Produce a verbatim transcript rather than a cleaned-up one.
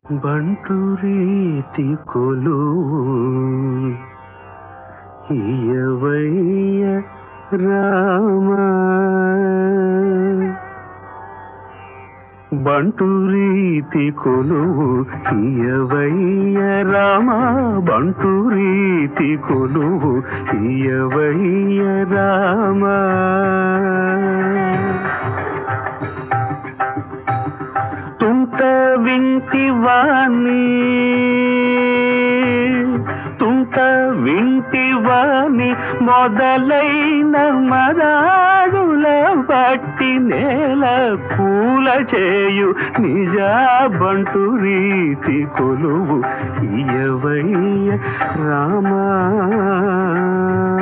బంటు రీతి కొలువు ఇయవయ్య రామా బంటు రీతి కొలువు ఇయవయ్య రామా బంటు రీతి కొలువు ఇయవయ్య రామా తుంట వింటివాణి తుంట వింటివాణి మొదలైన మరాడుల బట్టి నేల పూల చేయు నిజా బంటు రీతి కొలువు ఇయవయ్య రామా